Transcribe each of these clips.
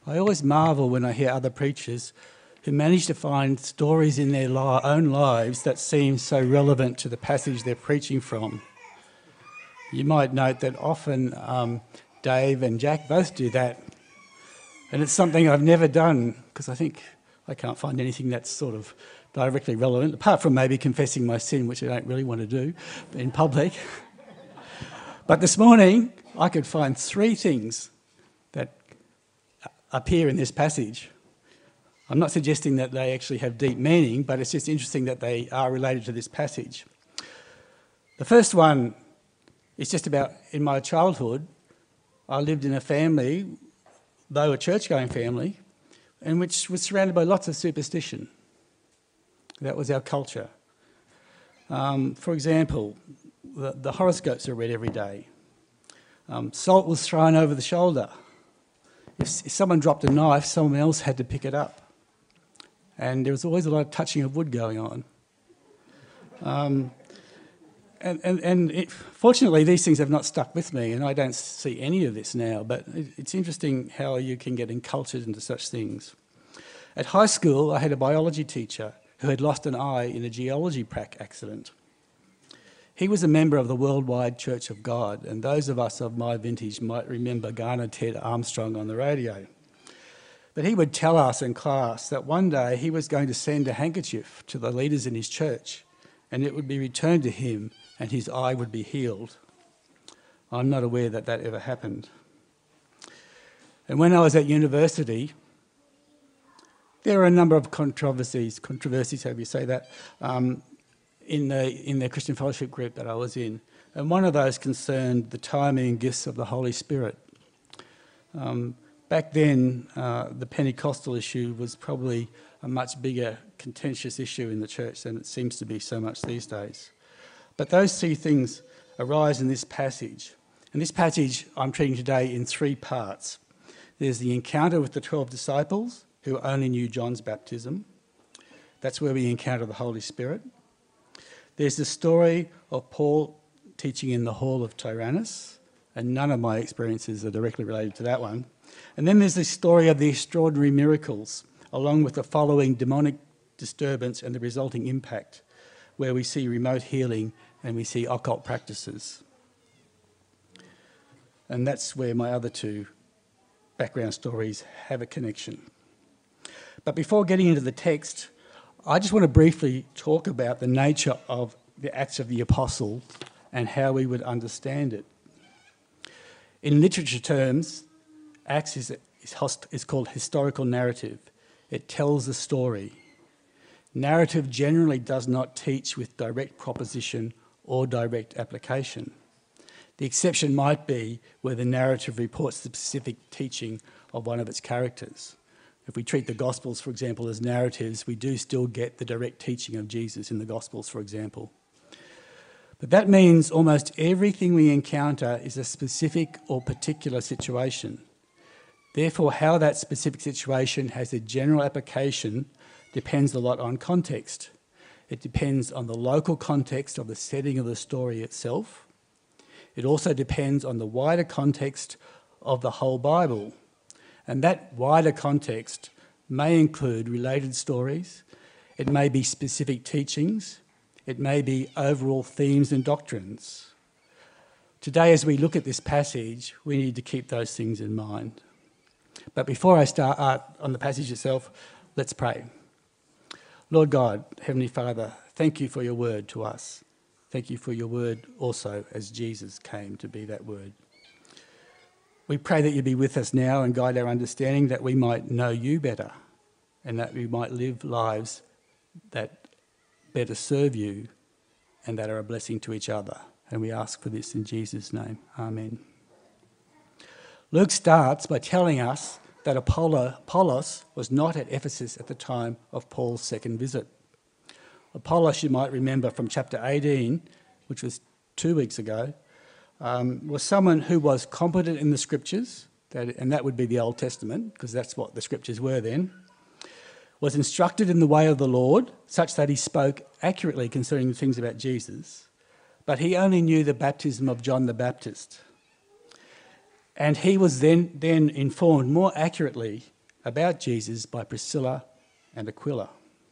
I always marvel when I hear other preachers who manage to find stories in their own lives that seem so relevant to the passage they're preaching from. You might note that often Dave and Jack both do that, and it's something I've never done because I think I can't find anything that's sort of directly relevant, apart from maybe confessing my sin, which I don't really want to do in public. But this morning, I could find 3 things that appear in this passage. I'm not suggesting that they actually have deep meaning, but it's just interesting that they are related to this passage. The first one is just about, in my childhood, I lived in a family, though a church-going family, and which was surrounded by lots of superstition. That was our culture. For example, the horoscopes are read every day. Salt was thrown over the shoulder. If someone dropped a knife, someone else had to pick it up. And there was always a lot of touching of wood going on. Fortunately, these things have not stuck with me, and I don't see any of this now, but it's interesting how you can get encultured into such things. At high school, I had a biology teacher who had lost an eye in a geology accident. He was a member of the Worldwide Church of God, and those of us of my vintage might remember Garner Ted Armstrong on the radio. But he would tell us in class that one day he was going to send a handkerchief to the leaders in his church, and it would be returned to him, and his eye would be healed. I'm not aware that that ever happened. And when I was at university, there were a number of controversies, however you say that, in the Christian fellowship group that I was in. And one of those concerned the timing and gifts of the Holy Spirit. Back then, the Pentecostal issue was probably a much bigger contentious issue in the church than it seems to be so much these days. But those 3 things arise in this passage. And this passage I'm treating today in 3 parts. There's the encounter with the 12 disciples, who only knew John's baptism. That's where we encounter the Holy Spirit. There's the story of Paul teaching in the hall of Tyrannus, and none of my experiences are directly related to that one. And then there's the story of the extraordinary miracles, along with the following demonic disturbance and the resulting impact, where we see remote healing and we see occult practices. And that's where my other 2 background stories have a connection. But before getting into the text, I just want to briefly talk about the nature of the Acts of the Apostles and how we would understand it. In literature terms, Acts is called historical narrative. It tells a story. Narrative generally does not teach with direct proposition or direct application. The exception might be where the narrative reports the specific teaching of one of its characters. If we treat the Gospels, for example, as narratives, we do still get the direct teaching of Jesus in the Gospels, for example. But that means almost everything we encounter is a specific or particular situation. Therefore, how that specific situation has a general application depends a lot on context. It depends on the local context of the setting of the story itself. It also depends on the wider context of the whole Bible. And that wider context may include related stories, it may be specific teachings, it may be overall themes and doctrines. Today, as we look at this passage, we need to keep those things in mind. But before I start on the passage itself, let's pray. Lord God, Heavenly Father, thank you for your word to us. Thank you for your word also as Jesus came to be that word. We pray that you be with us now and guide our understanding, that we might know you better and that we might live lives that better serve you and that are a blessing to each other. And we ask for this in Jesus' name. Amen. Luke starts by telling us that Apollos was not at Ephesus at the time of Paul's second visit. Apollos, you might remember from chapter 18, which was 2 weeks ago, was someone who was competent in the scriptures, and that would be the Old Testament, because that's what the scriptures were then, was instructed in the way of the Lord, such that he spoke accurately concerning the things about Jesus, but he only knew the baptism of John the Baptist. And he was then informed more accurately about Jesus by Priscilla and Aquila.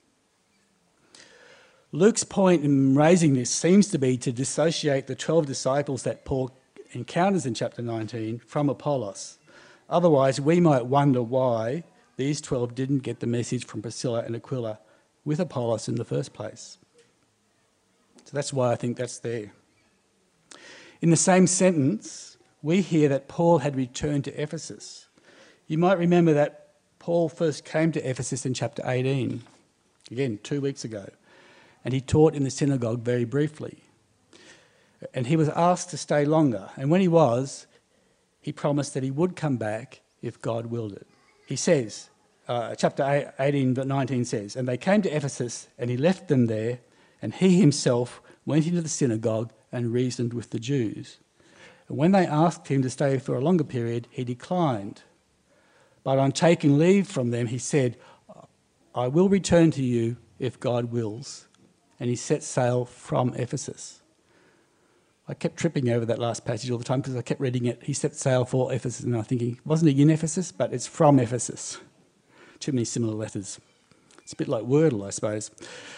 Luke's point in raising this seems to be to dissociate the 12 disciples that Paul encounters in chapter 19 from Apollos. Otherwise, we might wonder why these 12 didn't get the message from Priscilla and Aquila with Apollos in the first place. So that's why I think that's there. In the same sentence, we hear that Paul had returned to Ephesus. You might remember that Paul first came to Ephesus in chapter 18, again, 2 weeks ago, and he taught in the synagogue very briefly. And he was asked to stay longer, and when he was, he promised that he would come back if God willed it. He says, chapter 18, verse 19 says, "And they came to Ephesus, and he left them there, and he himself went into the synagogue and reasoned with the Jews. And when they asked him to stay for a longer period, he declined. But on taking leave from them, he said, 'I will return to you if God wills.' And he set sail from Ephesus." I kept tripping over that last passage all the time because I kept reading it. He set sail for Ephesus, and I'm thinking, wasn't he in Ephesus? But it's from Ephesus. Too many similar letters. It's a bit like Wordle, I suppose.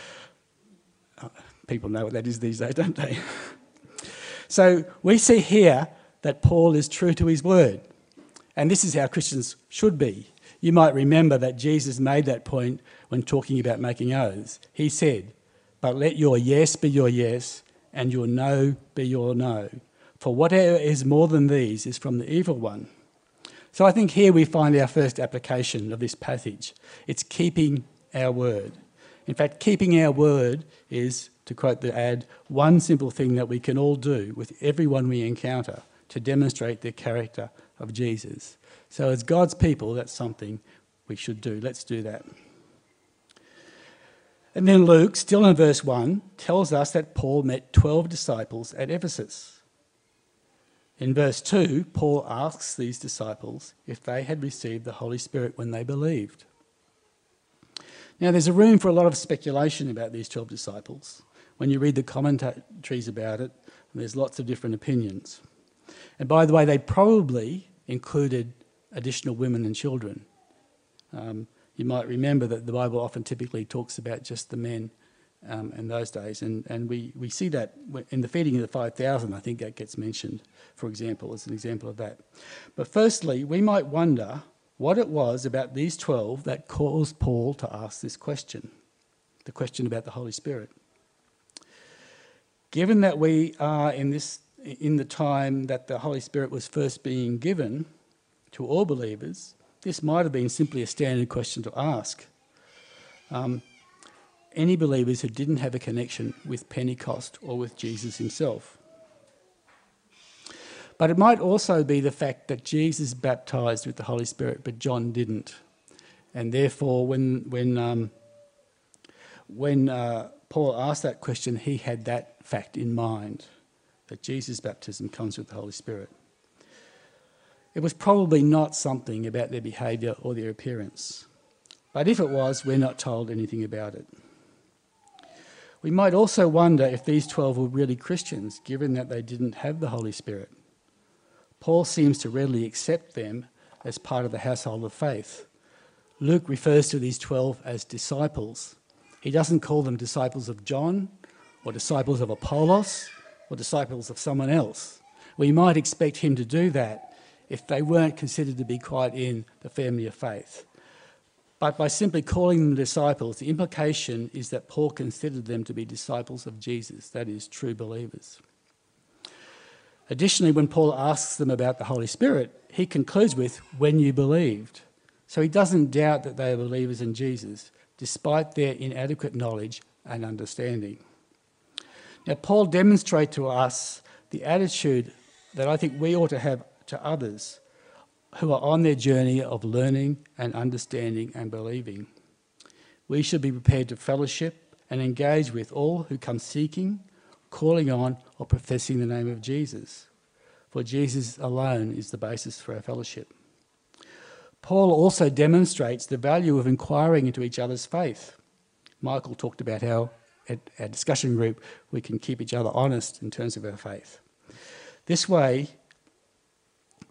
People know what that is these days, don't they? So we see here that Paul is true to his word. And this is how Christians should be. You might remember that Jesus made that point when talking about making oaths. He said, "But let your yes be your yes, and your no be your no. For whatever is more than these is from the evil one." So I think here we find our first application of this passage. It's keeping our word. In fact, keeping our word is, to quote the ad, one simple thing that we can all do with everyone we encounter to demonstrate the character of Jesus. So as God's people, that's something we should do. Let's do that. And then Luke, still in verse 1, tells us that Paul met 12 disciples at Ephesus. In verse 2, Paul asks these disciples if they had received the Holy Spirit when they believed. Now, there's a room for a lot of speculation about these 12 disciples. When you read the commentaries about it, there's lots of different opinions. And by the way, they probably included additional women and children. You might remember that the Bible often typically talks about just the men in those days. And we see that in the feeding of the 5,000, I think that gets mentioned, for example, as an example of that. But firstly, we might wonder what it was about these 12 that caused Paul to ask this question, the question about the Holy Spirit. Given that we are in the time that the Holy Spirit was first being given to all believers, this might have been simply a standard question to ask. Any believers who didn't have a connection with Pentecost or with Jesus himself. But it might also be the fact that Jesus baptised with the Holy Spirit, but John didn't. And therefore, when Paul asked that question, he had that fact in mind, that Jesus' baptism comes with the Holy Spirit. It was probably not something about their behaviour or their appearance. But if it was, we're not told anything about it. We might also wonder if these 12 were really Christians, given that they didn't have the Holy Spirit. Paul seems to readily accept them as part of the household of faith. Luke refers to these 12 as disciples. He doesn't call them disciples of John, or disciples of Apollos, or disciples of someone else. We might expect him to do that if they weren't considered to be quite in the family of faith. But by simply calling them disciples, the implication is that Paul considered them to be disciples of Jesus, that is, true believers. Additionally, when Paul asks them about the Holy Spirit, he concludes with, "when you believed." So he doesn't doubt that they are believers in Jesus, despite their inadequate knowledge and understanding. Now, Paul demonstrates to us the attitude that I think we ought to have to others who are on their journey of learning and understanding and believing. We should be prepared to fellowship and engage with all who come seeking, calling on, or professing the name of Jesus. For Jesus alone is the basis for our fellowship. Paul also demonstrates the value of inquiring into each other's faith. Michael talked about how at our discussion group we can keep each other honest in terms of our faith. This way,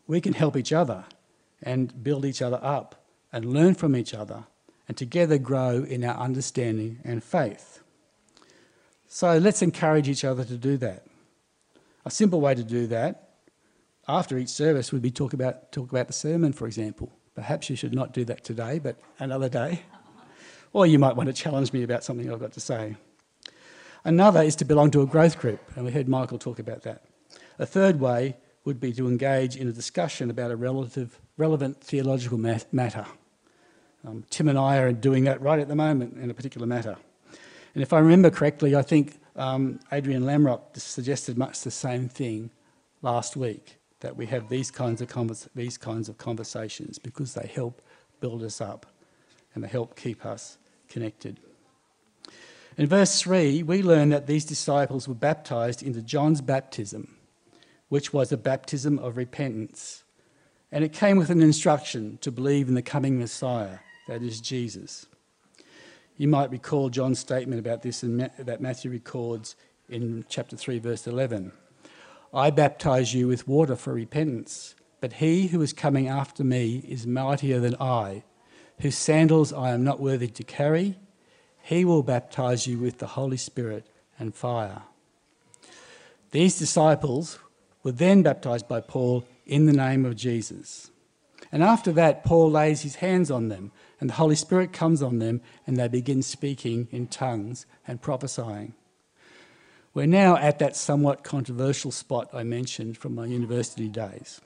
we can help each other and build each other up and learn from each other and together grow in our understanding and faith. So let's encourage each other to do that. A simple way to do that after each service would be talk about the sermon, for example. Perhaps you should not do that today, but another day. Or you might want to challenge me about something I've got to say. Another is to belong to a growth group, and we heard Michael talk about that. A third way would be to engage in a discussion about a relevant theological matter. Tim and I are doing that right at the moment in a particular matter. And if I remember correctly, I think Adrian Lamrock suggested much the same thing last week, that we have these kinds of conversations because they help build us up and they help keep us connected. In verse 3, we learn that these disciples were baptised into John's baptism, which was a baptism of repentance. And it came with an instruction to believe in the coming Messiah, that is Jesus. You might recall John's statement about this that Matthew records in chapter 3, verse 11. I baptise you with water for repentance, but he who is coming after me is mightier than I, whose sandals I am not worthy to carry. He will baptise you with the Holy Spirit and fire. These disciples were then baptised by Paul in the name of Jesus. And after that, Paul lays his hands on them, and the Holy Spirit comes on them, and they begin speaking in tongues and prophesying. We're now at that somewhat controversial spot I mentioned from my university days.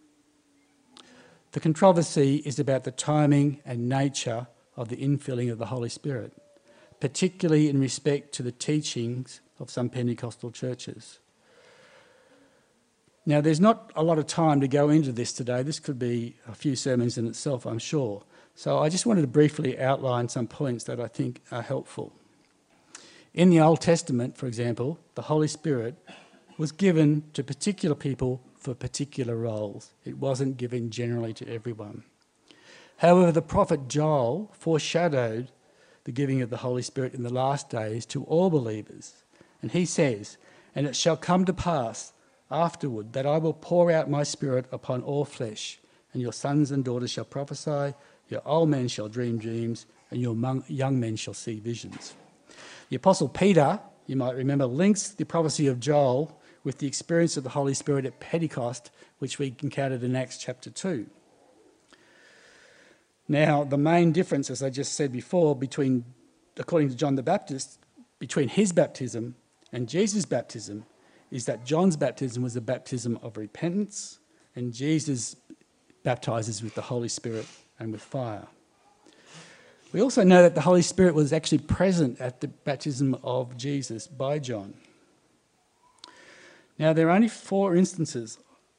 The controversy is about the timing and nature of the infilling of the Holy Spirit, particularly in respect to the teachings of some Pentecostal churches. Now, there's not a lot of time to go into this today. This could be a few sermons in itself, I'm sure. So I just wanted to briefly outline some points that I think are helpful. In the Old Testament, for example, the Holy Spirit was given to particular people for particular roles. It wasn't given generally to everyone. However, the prophet Joel foreshadowed the giving of the Holy Spirit in the last days to all believers. And he says, "And it shall come to pass afterward that I will pour out my Spirit upon all flesh, and your sons and daughters shall prophesy, your old men shall dream dreams, and your young men shall see visions." The Apostle Peter, you might remember, links the prophecy of Joel with the experience of the Holy Spirit at Pentecost, which we encountered in Acts chapter 2. Now, the main difference, as I just said before, according to John the Baptist, between his baptism and Jesus' baptism is that John's baptism was a baptism of repentance, and Jesus baptizes with the Holy Spirit and with fire. We also know that the Holy Spirit was actually present at the baptism of Jesus by John. Now, there are only 4 instances,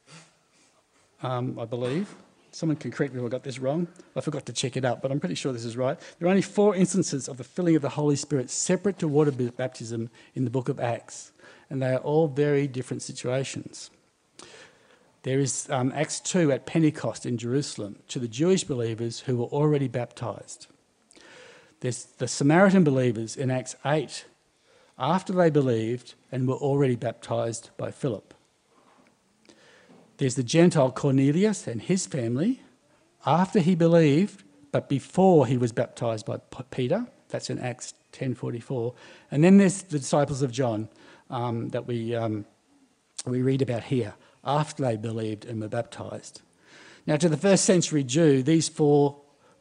I believe. Someone can correct me if I got this wrong. I forgot to check it out, but I'm pretty sure this is right. There are only 4 instances of the filling of the Holy Spirit separate to water baptism in the book of Acts, and they are all very different situations. There is Acts 2 at Pentecost in Jerusalem to the Jewish believers who were already baptised. There's the Samaritan believers in Acts 8 after they believed and were already baptised by Philip. There's the Gentile Cornelius and his family after he believed but before he was baptised by Peter. That's in Acts 10:44. And then there's the disciples of John that we read about here after they believed and were baptised. Now, to the first century Jew, these were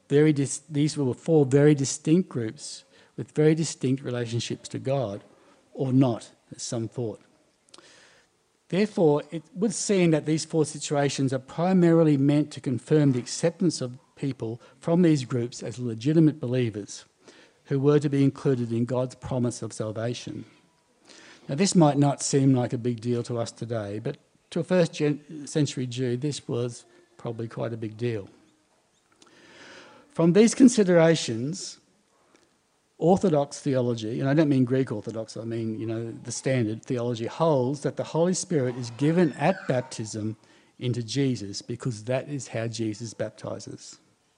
4 very distinct groups with very distinct relationships to God, or not, as some thought. Therefore, it would seem that these 4 situations are primarily meant to confirm the acceptance of people from these groups as legitimate believers who were to be included in God's promise of salvation. Now, this might not seem like a big deal to us today, but to a first century Jew, this was probably quite a big deal. From these considerations, Orthodox theology, and I don't mean Greek Orthodox, I mean, the standard theology holds that the Holy Spirit is given at baptism into Jesus because that is how Jesus baptizes.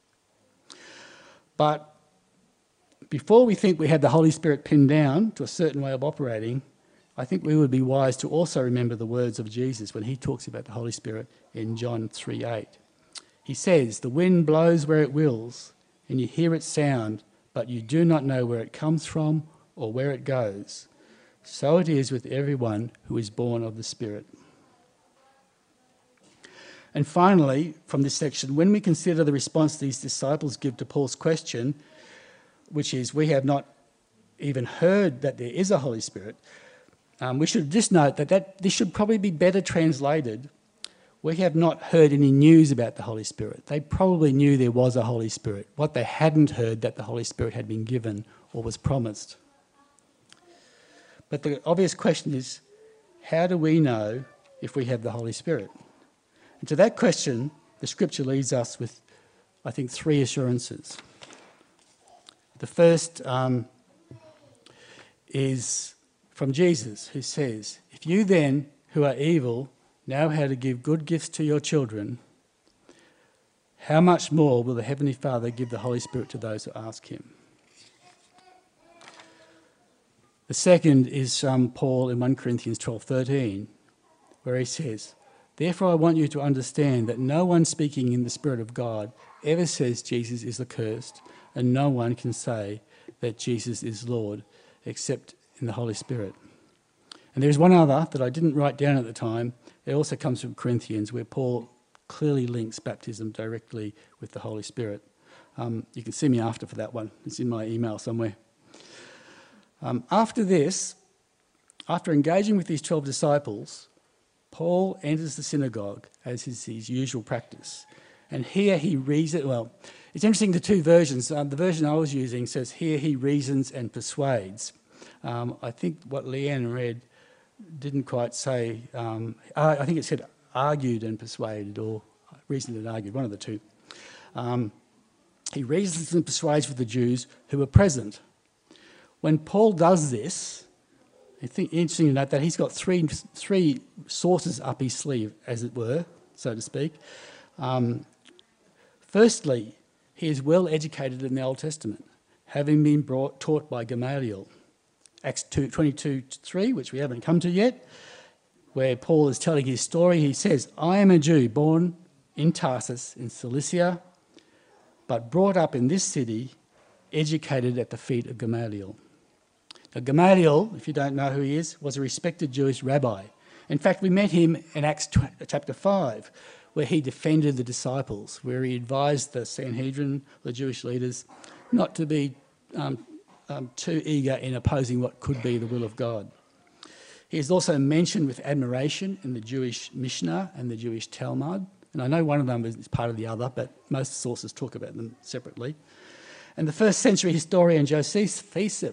But before we think we had the Holy Spirit pinned down to a certain way of operating, I think we would be wise to also remember the words of Jesus when he talks about the Holy Spirit in John 3:8. He says, "The wind blows where it wills, and you hear its sound, but you do not know where it comes from or where it goes. So it is with everyone who is born of the Spirit." And finally, from this section, when we consider the response these disciples give to Paul's question, which is, we have not even heard that there is a Holy Spirit, we should just note that this should probably be better translated. We have not heard any news about the Holy Spirit. They probably knew there was a Holy Spirit. What they hadn't heard that the Holy Spirit had been given or was promised. But the obvious question is, how do we know if we have the Holy Spirit? And to that question, the Scripture leaves us with, I think, 3 assurances. The first is from Jesus, who says, "If you then, who are evil, know how to give good gifts to your children, how much more will the Heavenly Father give the Holy Spirit to those who ask him?" The second is Paul in 1 Corinthians 12:13, where he says, "Therefore I want you to understand that no one speaking in the Spirit of God ever says Jesus is accursed, and no one can say that Jesus is Lord except in the Holy Spirit." And there's one other that I didn't write down at the time. It also comes from Corinthians, where Paul clearly links baptism directly with the Holy Spirit. You can see me after for that one. It's in my email somewhere. After this, after engaging with these 12 disciples, Paul enters the synagogue, as is his usual practice. And here he reasons. Well, it's interesting, the 2 versions. The version I was using says, "Here he reasons and persuades." I think what Leanne read didn't quite say, I think it said argued and persuaded, or reasoned and argued, one of the 2. He reasons and persuades with the Jews who were present. When Paul does this, I think interesting to note that he's got three sources up his sleeve, as it were, so to speak. Firstly, he is well educated in the Old Testament, having been taught by Gamaliel. Acts 22:3, which we haven't come to yet, where Paul is telling his story. He says, "I am a Jew born in Tarsus in Cilicia, but brought up in this city, educated at the feet of Gamaliel." Now, Gamaliel, if you don't know who he is, was a respected Jewish rabbi. In fact, we met him in Acts chapter 5, where he defended the disciples, where he advised the Sanhedrin, the Jewish leaders, not to be too eager in opposing what could be the will of God. He is also mentioned with admiration in the Jewish Mishnah and the Jewish Talmud. And I know one of them is part of the other, but most sources talk about them separately. And the 1st century historian Josephus,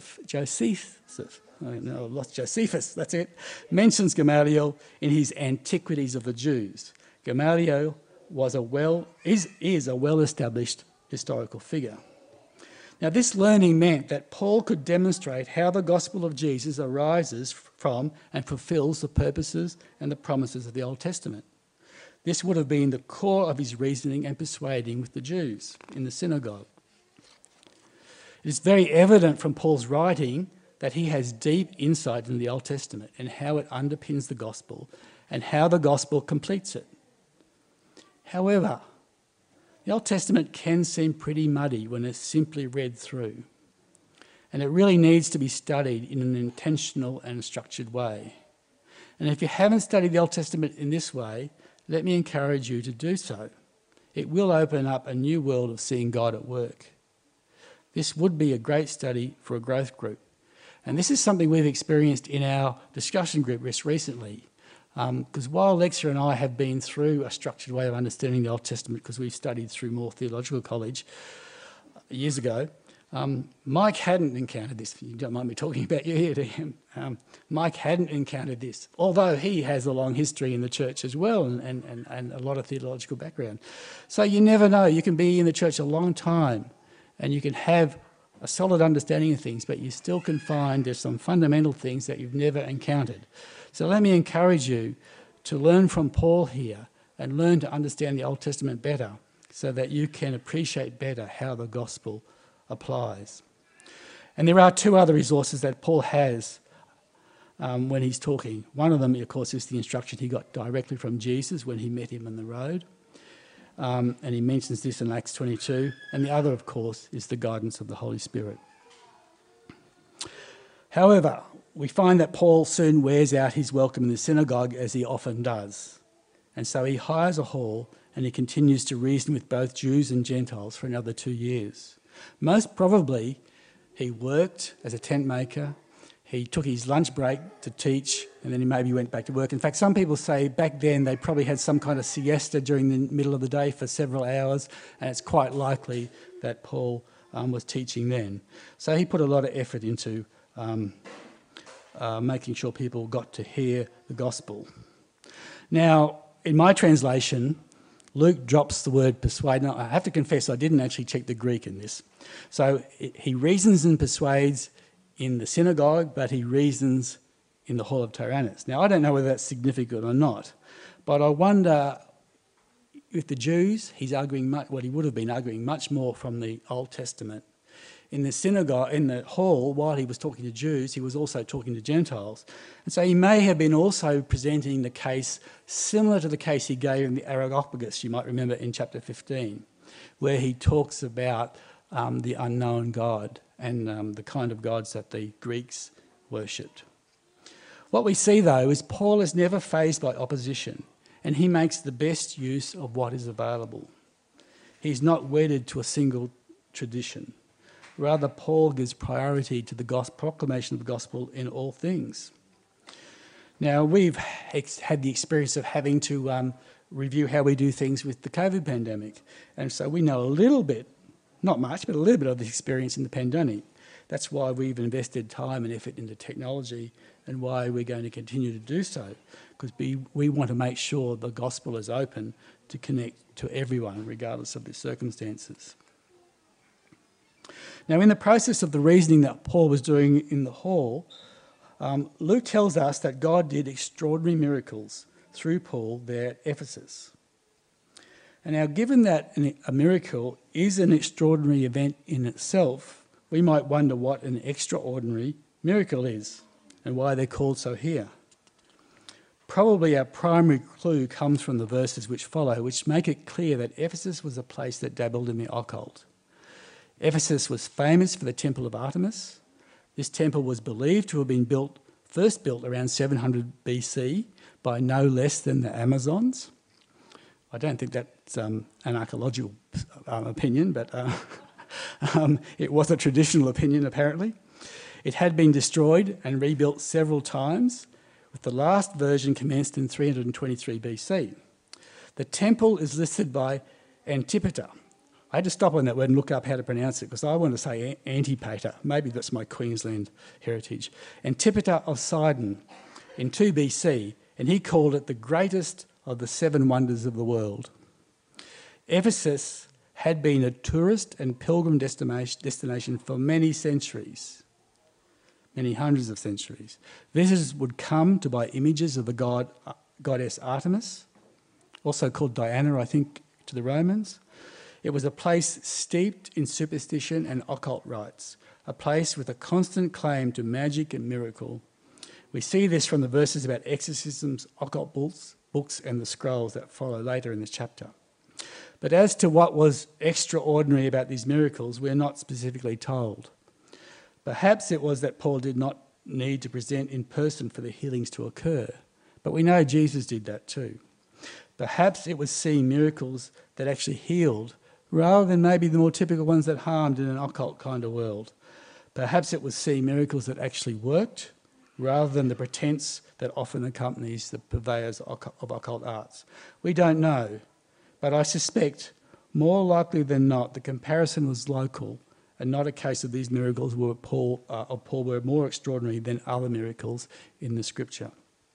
that's it, mentions Gamaliel in his Antiquities of the Jews. Gamaliel is a well-established historical figure. Now, this learning meant that Paul could demonstrate how the gospel of Jesus arises from and fulfills the purposes and the promises of the Old Testament. This would have been the core of his reasoning and persuading with the Jews in the synagogue. It is very evident from Paul's writing that he has deep insight in the Old Testament and how it underpins the gospel and how the gospel completes it. However, the Old Testament can seem pretty muddy when it's simply read through, and it really needs to be studied in an intentional and structured way. And if you haven't studied the Old Testament in this way, let me encourage you to do so. It will open up a new world of seeing God at work. This would be a great study for a growth group. And this is something we've experienced in our discussion group just recently. Because while Lexia and I have been through a structured way of understanding the Old Testament, because we've studied through Moore Theological College years ago, Mike hadn't encountered this. You don't mind me talking about you here to him. Mike hadn't encountered this, although he has a long history in the church as well and a lot of theological background. So you never know. You can be in the church a long time and you can have a solid understanding of things, but you still can find there's some fundamental things that you've never encountered. So let me encourage you to learn from Paul here and learn to understand the Old Testament better so that you can appreciate better how the gospel applies. And there are 2 other resources that Paul has when he's talking. One of them, of course, is the instruction he got directly from Jesus when he met him on the road. And he mentions this in Acts 22. And the other, of course, is the guidance of the Holy Spirit. However, we find that Paul soon wears out his welcome in the synagogue, as he often does. And so he hires a hall and he continues to reason with both Jews and Gentiles for another 2 years. Most probably, he worked as a tent maker. He took his lunch break to teach, and then he maybe went back to work. In fact, some people say back then they probably had some kind of siesta during the middle of the day for several hours, and it's quite likely that Paul was teaching then. So he put a lot of effort into making sure people got to hear the gospel. Now, in my translation, Luke drops the word persuade. Now, I have to confess I didn't actually check the Greek in this. So he reasons and persuades in the synagogue, but he reasons in the hall of Tyrannus. Now, I don't know whether that's significant or not, but I wonder, with the Jews, he's arguing he would have been arguing much more from the Old Testament. In the synagogue, in the hall, while he was talking to Jews, he was also talking to Gentiles. And so he may have been also presenting the case similar to the case he gave in the Areopagus, you might remember in chapter 15, where he talks about the unknown God and the kind of gods that the Greeks worshipped. What we see, though, is Paul is never fazed by opposition, and he makes the best use of what is available. He's not wedded to a single tradition. Rather, Paul gives priority to the proclamation of the gospel in all things. Now, we've had the experience of having to review how we do things with the COVID pandemic. And so we know a little bit, not much, but a little bit of the experience in the pandemic. That's why we've invested time and effort into technology and why we're going to continue to do so, because we want to make sure the gospel is open to connect to everyone, regardless of their circumstances. Now, in the process of the reasoning that Paul was doing in the hall, Luke tells us that God did extraordinary miracles through Paul there at Ephesus. And now, given that a miracle is an extraordinary event in itself, we might wonder what an extraordinary miracle is and why they're called so here. Probably our primary clue comes from the verses which follow, which make it clear that Ephesus was a place that dabbled in the occult. Ephesus was famous for the temple of Artemis. This temple was believed to have been first built around 700 BC by no less than the Amazons. I don't think that's an archaeological opinion, but it was a traditional opinion apparently. It had been destroyed and rebuilt several times, with the last version commenced in 323 BC. The temple is listed by Antipater. I had to stop on that word and look up how to pronounce it because I want to say Antipater. Maybe that's my Queensland heritage. Antipater of Sidon in 2 BC, and he called it the greatest of the 7 wonders of the world. Ephesus had been a tourist and pilgrim destination for many centuries, many hundreds of centuries. Visitors would come to buy images of the goddess Artemis, also called Diana, I think, to the Romans. It was a place steeped in superstition and occult rites, a place with a constant claim to magic and miracle. We see this from the verses about exorcisms, occult books and the scrolls that follow later in this chapter. But as to what was extraordinary about these miracles, we're not specifically told. Perhaps it was that Paul did not need to present in person for the healings to occur, but we know Jesus did that too. Perhaps it was seeing miracles that actually healed rather than maybe the more typical ones that harmed in an occult kind of world. Perhaps it was seeing miracles that actually worked rather than the pretense that often accompanies the purveyors of occult arts. We don't know, but I suspect more likely than not the comparison was local and not a case of these miracles of Paul were more extraordinary than other miracles in the scripture.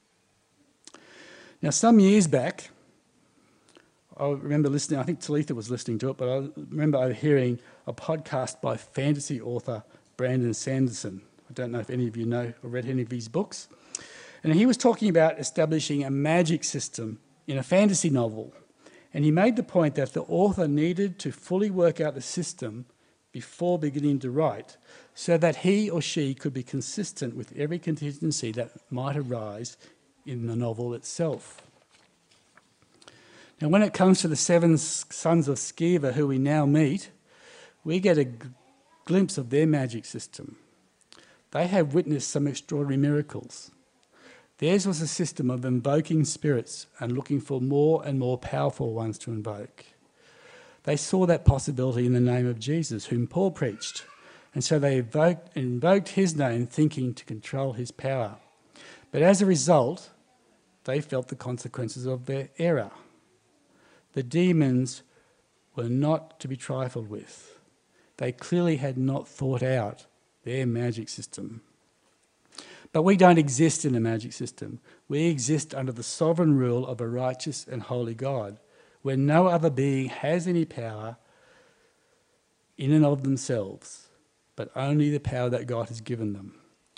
Now, some years back, I remember listening, I think Talitha was listening to it, but I remember overhearing a podcast by fantasy author Brandon Sanderson. I don't know if any of you know or read any of his books. And he was talking about establishing a magic system in a fantasy novel. And he made the point that the author needed to fully work out the system before beginning to write, so that he or she could be consistent with every contingency that might arise in the novel itself. Now, when it comes to the seven sons of Sceva who we now meet, we get a glimpse of their magic system. They have witnessed some extraordinary miracles. Theirs was a system of invoking spirits and looking for more and more powerful ones to invoke. They saw that possibility in the name of Jesus, whom Paul preached, and so they invoked his name thinking to control his power. But as a result, they felt the consequences of their error. The demons were not to be trifled with. They clearly had not thought out their magic system. But we don't exist in a magic system. We exist under the sovereign rule of a righteous and holy God, where no other being has any power in and of themselves, but only the power that God has given them.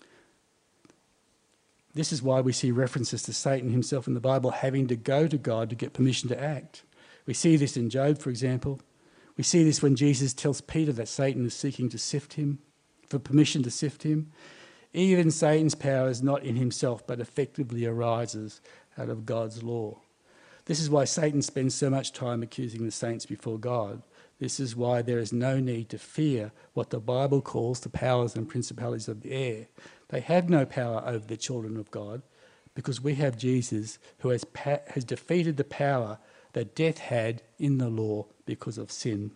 This is why we see references to Satan himself in the Bible having to go to God to get permission to act. We see this in Job, for example. We see this when Jesus tells Peter that Satan is seeking to sift him, for permission to sift him. Even Satan's power is not in himself, but effectively arises out of God's law. This is why Satan spends so much time accusing the saints before God. This is why there is no need to fear what the Bible calls the powers and principalities of the air. They have no power over the children of God, because we have Jesus who has defeated the power that death had in the law because of sin.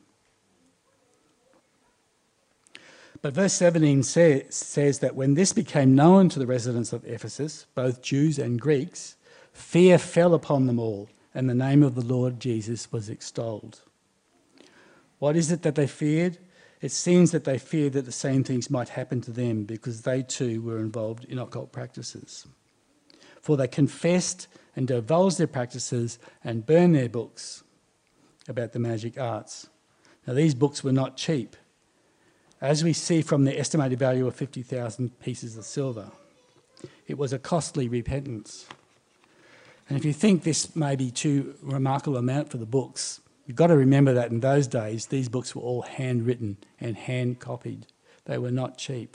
But verse 17 says that when this became known to the residents of Ephesus, both Jews and Greeks, fear fell upon them all, and the name of the Lord Jesus was extolled. What is it that they feared? It seems that they feared that the same things might happen to them because they too were involved in occult practices. For they confessed and divulged their practices and burned their books about the magic arts. Now, these books were not cheap, as we see from the estimated value of 50,000 pieces of silver. It was a costly repentance. And if you think this may be too remarkable amount for the books, you've got to remember that in those days, these books were all handwritten and hand-copied. They were not cheap.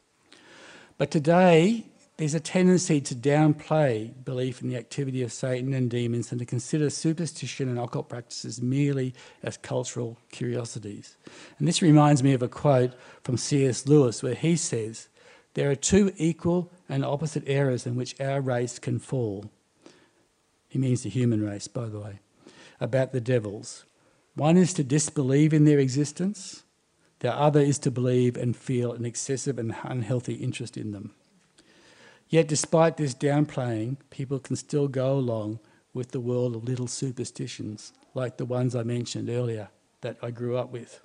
But today, there's a tendency to downplay belief in the activity of Satan and demons and to consider superstition and occult practices merely as cultural curiosities. And this reminds me of a quote from C.S. Lewis where he says, "There are two equal and opposite errors in which our race can fall." He means the human race, by the way, about the devils. One is to disbelieve in their existence. The other is to believe and feel an excessive and unhealthy interest in them. Yet despite this downplaying, people can still go along with the world of little superstitions, like the ones I mentioned earlier that I grew up with.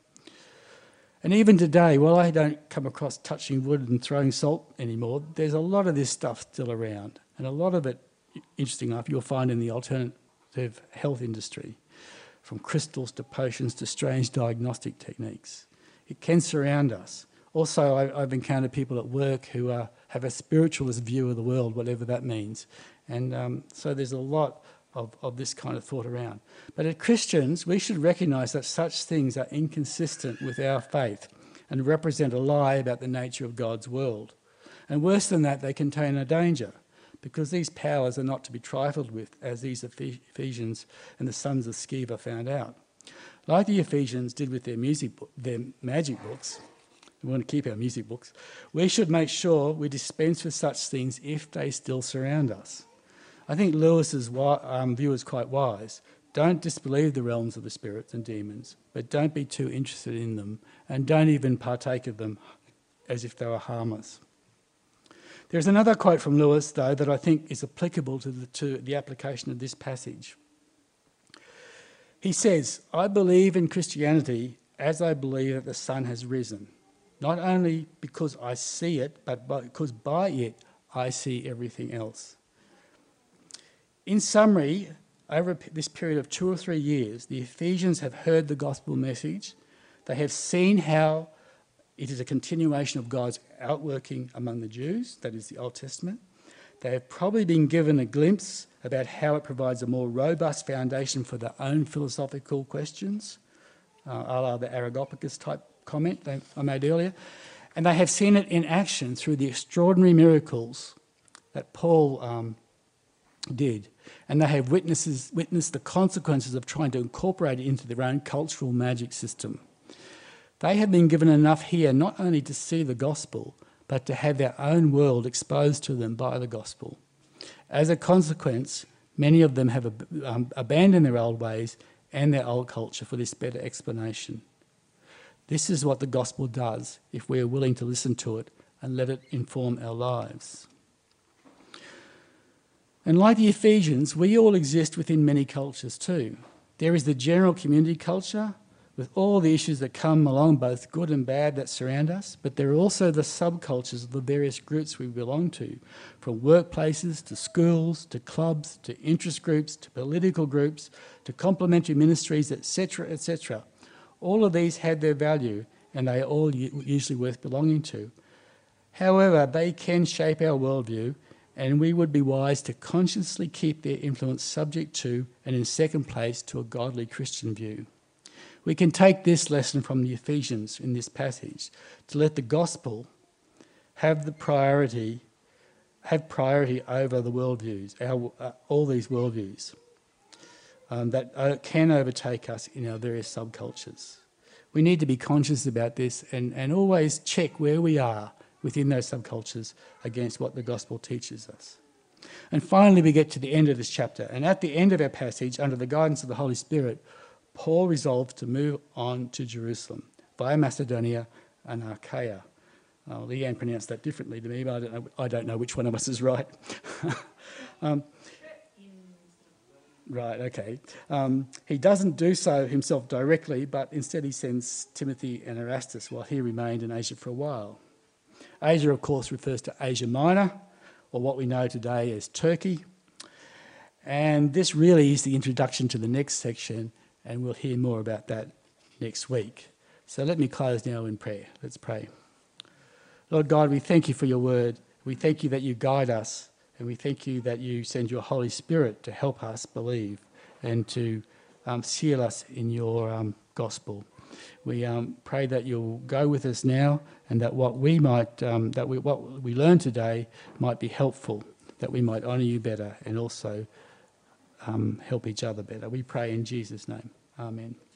And even today, while I don't come across touching wood and throwing salt anymore, there's a lot of this stuff still around. And a lot of it, interesting enough, you'll find in the alternative health industry, from crystals to potions to strange diagnostic techniques. It can surround us. Also, I've encountered people at work who have a spiritualist view of the world, whatever that means. And so there's a lot of this kind of thought around. But as Christians, we should recognise that such things are inconsistent with our faith and represent a lie about the nature of God's world. And worse than that, they contain a danger, because these powers are not to be trifled with, as these Ephesians and the sons of Sceva found out. Like the Ephesians did with their magic books, we want to keep our music books, we should make sure we dispense with such things if they still surround us. I think Lewis's view is quite wise. Don't disbelieve the realms of the spirits and demons, but don't be too interested in them, and don't even partake of them as if they were harmless. There's another quote from Lewis, though, that I think is applicable to the application of this passage. He says, "I believe in Christianity as I believe that the sun has risen, not only because I see it, but because by it I see everything else." In summary, over this period of 2 or 3 years, the Ephesians have heard the gospel message. They have seen how it is a continuation of God's outworking among the Jews, that is the Old Testament. They have probably been given a glimpse about how it provides a more robust foundation for their own philosophical questions, a la the Areopagus type comment that I made earlier. And they have seen it in action through the extraordinary miracles that Paul did. And they have witnessed the consequences of trying to incorporate it into their own cultural magic system. They have been given enough here not only to see the gospel, but to have their own world exposed to them by the gospel. As a consequence, many of them have abandoned their old ways and their old culture for this better explanation. This is what the gospel does if we are willing to listen to it and let it inform our lives. And like the Ephesians, we all exist within many cultures too. There is the general community culture with all the issues that come along, both good and bad, that surround us, but there are also the subcultures of the various groups we belong to, from workplaces to schools to clubs to interest groups to political groups to complementary ministries, etc., etc. All of these had their value and they are all usually worth belonging to. However, they can shape our worldview, and we would be wise to consciously keep their influence subject to, and in second place, to a godly Christian view. We can take this lesson from the Ephesians in this passage to let the gospel have priority over the worldviews, all these worldviews that can overtake us in our various subcultures. We need to be conscious about this and always check where we are within those subcultures against what the gospel teaches us. And finally, we get to the end of this chapter. And at the end of our passage, under the guidance of the Holy Spirit, Paul resolved to move on to Jerusalem via Macedonia and Achaia. Leanne pronounced that differently to me, but I don't know which one of us is right. Right, okay. He doesn't do so himself directly, but instead he sends Timothy and Erastus while he remained in Asia for a while. Asia, of course, refers to Asia Minor, or what we know today as Turkey. And this really is the introduction to the next section, and we'll hear more about that next week. So let me close now in prayer. Let's pray. Lord God, we thank you for your word. We thank you that you guide us, and we thank you that you send your Holy Spirit to help us believe and to seal us in your gospel. We pray that you'll go with us now, and that what we learn today might be helpful, that we might honour you better and also help each other better. We pray in Jesus' name. Amen.